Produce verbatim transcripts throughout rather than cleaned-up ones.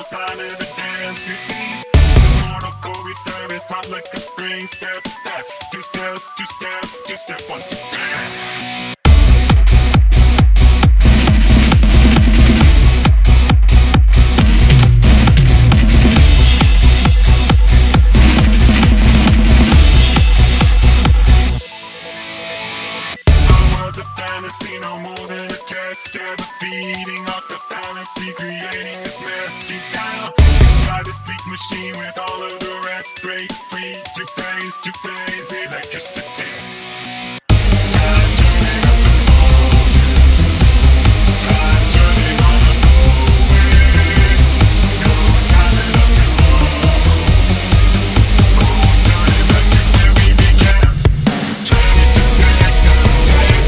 no sign of the dance. You see, mortal core reserve hot like a spring. Step back, two step, two step, two step, one, two, three. Fantasy, no more than a test. Ever feeding off the fallacy, creating this mess deep down inside this bleak machine with all of the rest. Break free to phase, to phase electricity. Time turning up the volume. Time turning on us always. No time left to hold. Phone turning back to where we began. Trying to select us, taste.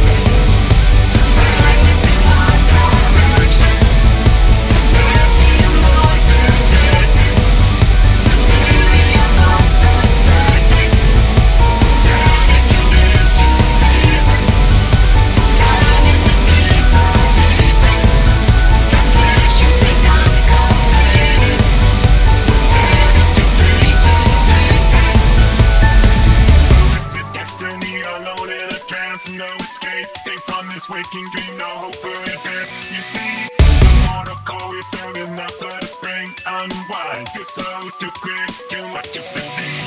No escape, ain't from this waking dream, no hope for advance. You see, the mortal core is serving up for the spring. Unwind, too slow, too quick, too much to believe.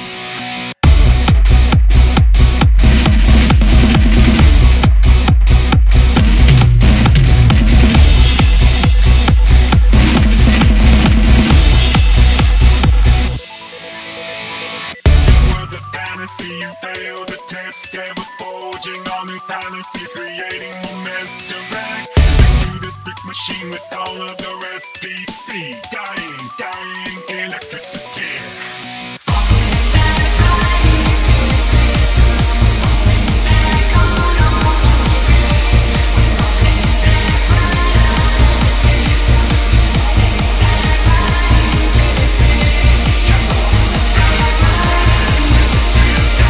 You fail the test, ever forging all new fantasies, creating more mess direct. Through this brick machine with all of the rest. D C, dying, dying electricity. Falling back right into the system. Falling back on all the ways. We're falling back right out of the system. It's falling back right into the space. It's falling back right into the system.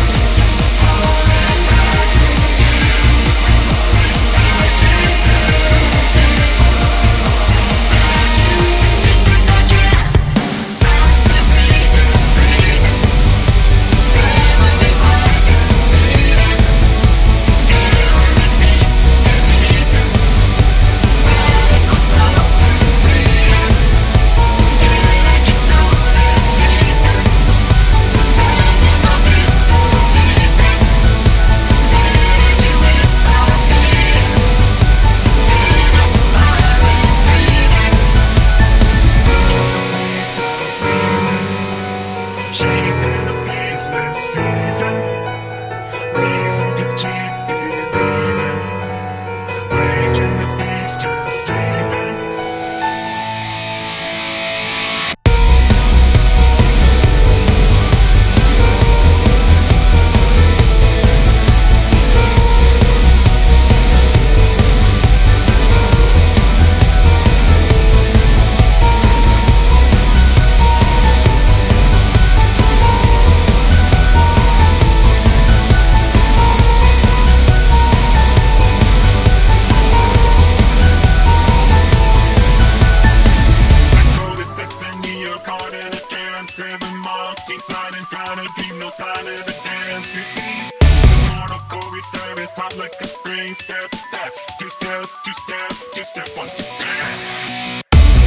Hot like a spring. Step back, two step, two step, two step, one, two, three.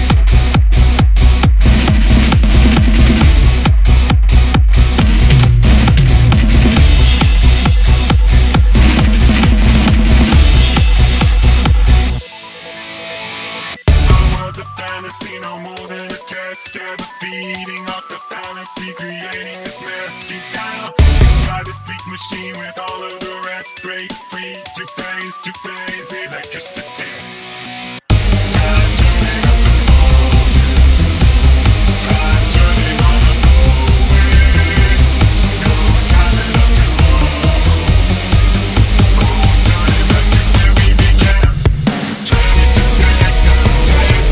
Fantasy, no more than a test. Ever feeding off the fallacy, creating this mess deep down inside this bleak machine with all of the rest. Break free to phase, to phase electricity. Time turning up the volume. Time turning on us always. No time left to hold. Phone turning back to where we began. Trying to select us, taste.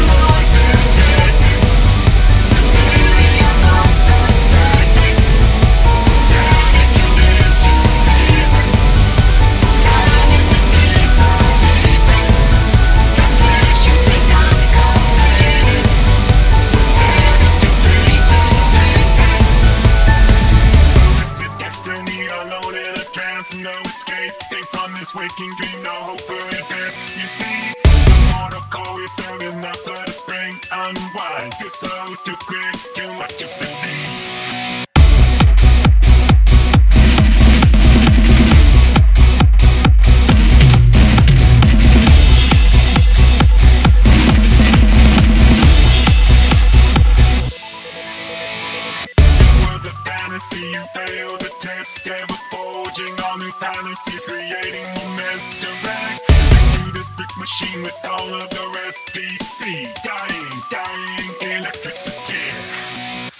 Suspecting no escape. Came from this waking dream, no hope for advance. You see, the mortal core is serving up but a spring. Unwind, too slow to quit, too much to believe. You fail the test, ever forging all new fantasies, creating more mess direct. Through this brick machine with all of the rest, D C, dying, dying, electricity.